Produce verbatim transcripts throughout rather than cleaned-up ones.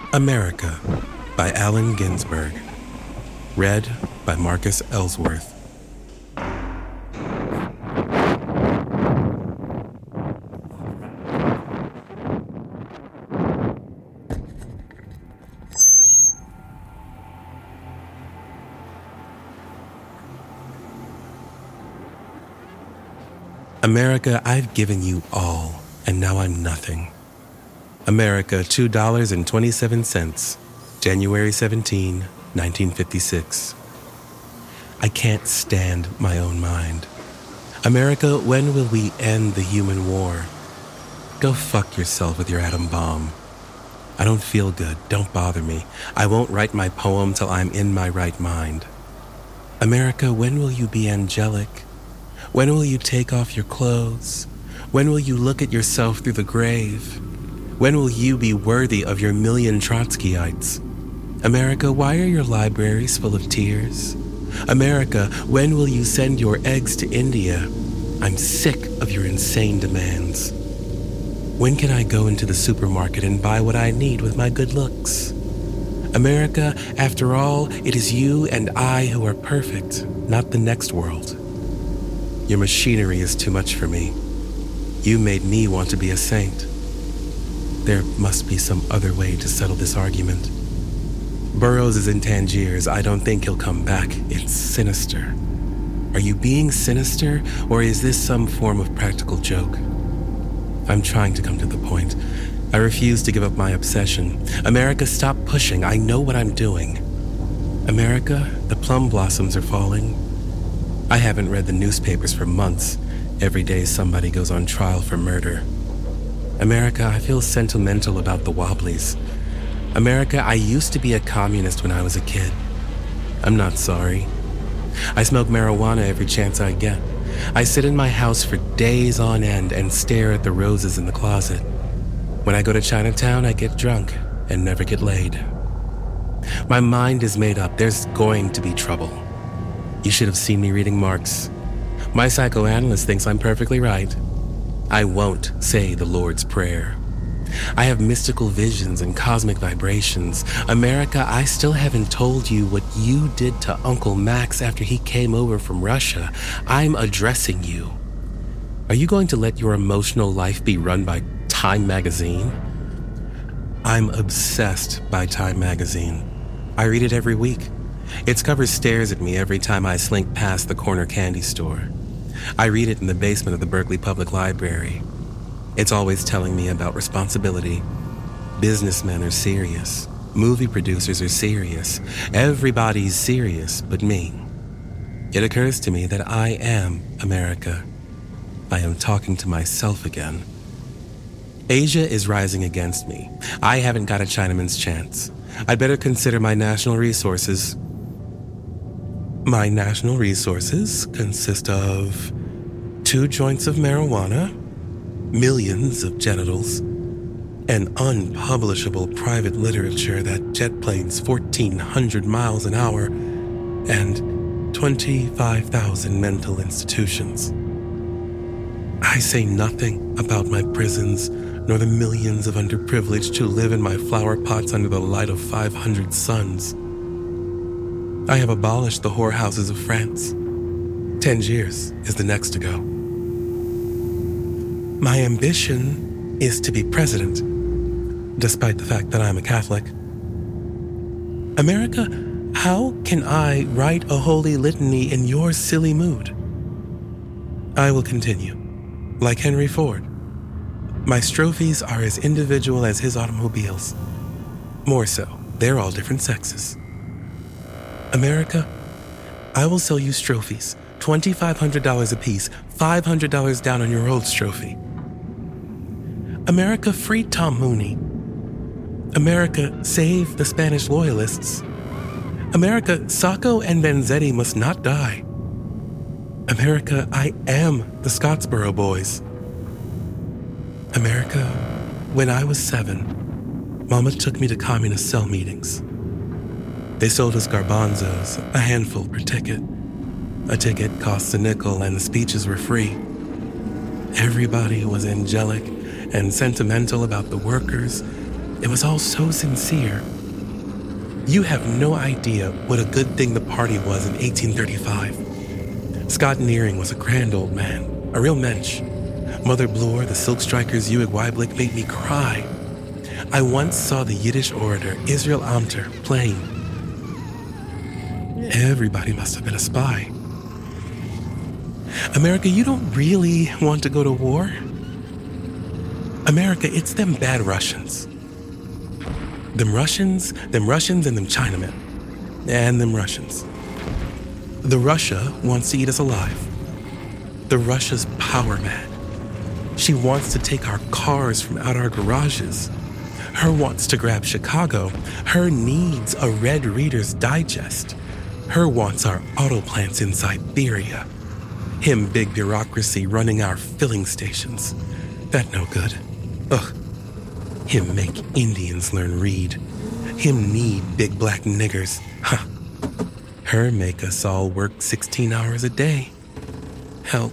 America by Allen Ginsberg. Read by Marcus Ellsworth. America, I've given you all, and now I'm nothing. America, two dollars and twenty-seven cents, January seventeenth, nineteen fifty-six. I can't stand my own mind. America, when will we end the human war? Go fuck yourself with your atom bomb. I don't feel good. Don't bother me. I won't write my poem till I'm in my right mind. America, when will you be angelic? When will you take off your clothes? When will you look at yourself through the grave? When will you be worthy of your million Trotskyites? America, why are your libraries full of tears? America, when will you send your eggs to India? I'm sick of your insane demands. When can I go into the supermarket and buy what I need with my good looks? America, after all, it is you and I who are perfect, not the next world. Your machinery is too much for me. You made me want to be a saint. There must be some other way to settle this argument. Burroughs is in Tangiers. I don't think he'll come back. It's sinister. Are you being sinister, or is this some form of practical joke? I'm trying to come to the point. I refuse to give up my obsession. America, stop pushing. I know what I'm doing. America, the plum blossoms are falling. I haven't read the newspapers for months. Every day somebody goes on trial for murder. America, I feel sentimental about the Wobblies. America, I used to be a communist when I was a kid. I'm not sorry. I smoke marijuana every chance I get. I sit in my house for days on end and stare at the roses in the closet. When I go to Chinatown, I get drunk and never get laid. My mind is made up. There's going to be trouble. You should have seen me reading Marx. My psychoanalyst thinks I'm perfectly right. I won't say the Lord's Prayer. I have mystical visions and cosmic vibrations. America, I still haven't told you what you did to Uncle Max after he came over from Russia. I'm addressing you. Are you going to let your emotional life be run by Time magazine? I'm obsessed by Time magazine. I read it every week. Its cover stares at me every time I slink past the corner candy store. I read it in the basement of the Berkeley Public Library. It's always telling me about responsibility. Businessmen are serious. Movie producers are serious. Everybody's serious but me. It occurs to me that I am America. I am talking to myself again. Asia is rising against me. I haven't got a Chinaman's chance. I'd better consider my national resources. My national resources consist of two joints of marijuana, millions of genitals, and unpublishable private literature that jet planes fourteen hundred miles an hour, and twenty-five thousand mental institutions. I say nothing about my prisons, nor the millions of underprivileged who live in my flower pots under the light of five hundred suns. I have abolished the whorehouses of France. Tangiers is the next to go. My ambition is to be president, despite the fact that I'm a Catholic. America, how can I write a holy litany in your silly mood? I will continue. Like Henry Ford, my strophes are as individual as his automobiles. More so, they're all different sexes. America, I will sell you strophes, twenty-five hundred dollars a piece, five hundred dollars down on your old strophe. America, free Tom Mooney. America, save the Spanish loyalists. America, Sacco and Vanzetti must not die. America, I am the Scottsboro Boys. America, when I was seven, Mama took me to communist cell meetings. They sold us garbanzos, a handful per ticket. A ticket costs a nickel and the speeches were free. Everybody was angelic and sentimental about the workers, It was all so sincere. You have no idea what a good thing the party was in eighteen thirty-five. Scott Nearing was a grand old man, a real mensch. Mother Bloor, the Silk Strikers, Uig Weiblich made me cry. I once saw the Yiddish orator Israel Amter playing. Everybody must have been a spy. America, you don't really want to go to war? America, it's them bad Russians. Them Russians, them Russians and them Chinamen. And them Russians. The Russia wants to eat us alive. The Russia's power mad. She wants to take our cars from out our garages. Her wants to grab Chicago. Her needs a Red Reader's Digest. Her wants our auto plants in Siberia. Him big bureaucracy running our filling stations. That no good. Ugh. Him make Indians learn read. Him need big black niggers. Huh. Her make us all work sixteen hours a day. Help.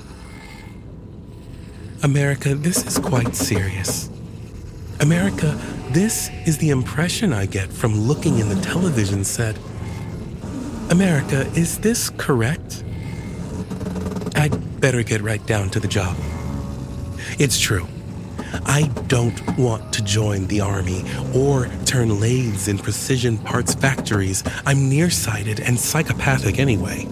America, this is quite serious. America, this is the impression I get from looking in the television set. America, is this correct? I'd better get right down to the job. It's true. I don't want to join the army or turn lathes in precision parts factories. I'm nearsighted and psychopathic anyway.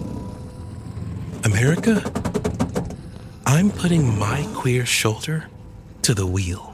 America, I'm putting my queer shoulder to the wheel.